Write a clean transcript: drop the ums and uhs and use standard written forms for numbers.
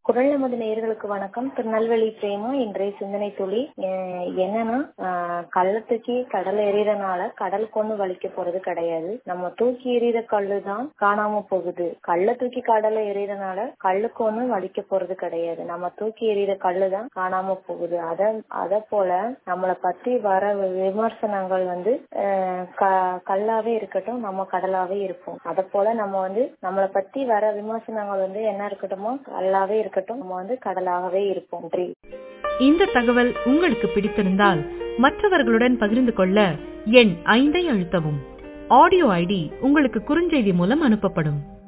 குரல் நமது நேயர்களுக்கு வணக்கம். திருநெல்வேலி பிரேமா. இன்றைய சிந்தனை துளி என்னன்னா, கல்லை தூக்கி கடல் எறிறனால கடலுக்கு ஒண்ணு வலிக்க போறது கிடையாது. நம்ம தூக்கி எறிகிற கல்லு தான் காணாம போகுது. கல்லை தூக்கி கடலை எறிறனால கல்லுக்கு ஒண்ணு வலிக்க போறது கிடையாது. நம்ம தூக்கி எறிகிற கல்லு தான் காணாம போகுது. அத போல நம்மளை பத்தி வர விமர்சனங்கள் கல்லாவே இருக்கட்டும், நம்ம கடலாவே இருப்போம். அத போல நம்ம நம்மளை பத்தி வர விமர்சனங்கள் என்ன இருக்கட்டுமோ கல்லாவே இருக்கட்டும், நம்ம கடலாகவே இருப்போம். நன்றி. இந்த தகவல் உங்களுக்கு பிடித்திருந்தால் மற்றவர்களுடன் பகிர்ந்து கொள்ள எண் 5 அழுத்தவும். ஆடியோ ஐடி உங்களுக்கு குறுஞ்செய்தி மூலம் அனுப்பப்படும்.